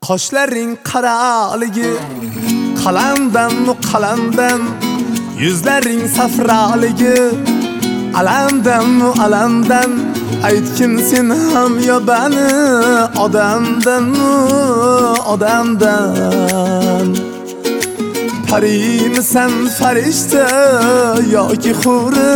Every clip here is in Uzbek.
Qoshlaring qaraligi qalamdan mu qalamdan, yuzlaring safraligi alamdan mu alamdan. Aytgin sen ham yo bani odamdan mu odamdan. Parimisan farishta yoki huri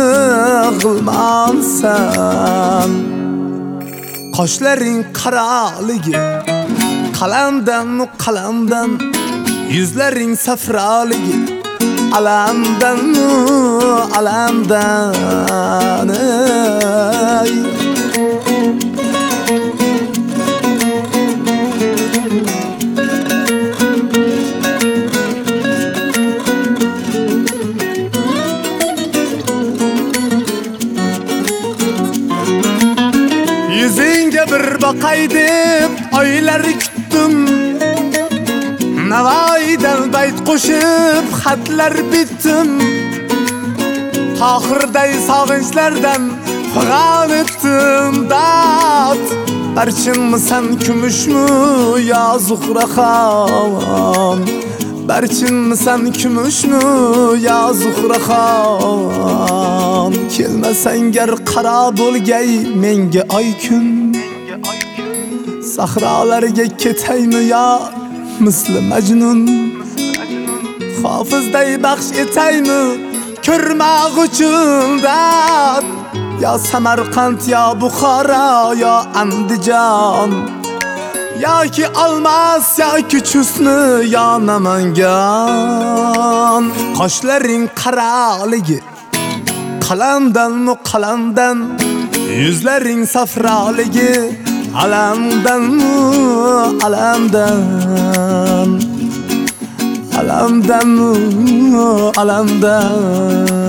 g'ilmonsan. Qoshlaring qaraligi qalamdan mu qalamdan, yuzlaring safraligi alamdan mu alamdan. Yüzünge bir bakay deb oylar kutdim. Navoiydan bayt qo'shib xatlar bitdim. Tohirday sog'inchlardan fig'on etdim dod. Barchinmisan kumushmi yo Zuhraxon? Barchinmisan kumushmi yo Zuhraxon? Kelmasangar qaro bo'lgay menga oy kun. Sahrolarga ketaymi yo misli Majnun? Hofizday baxsh etaymi ko'rmoq uchun dod. Yo Samarqand yo Buxoro yo Andijon, yoki Olmos yoki Chusni yo Namangan. Qoshlaring qaraligi qalamdan mu qalamdan, yuzlaring safraligi alamdan mu alamdan. Alamdan mu alamdan.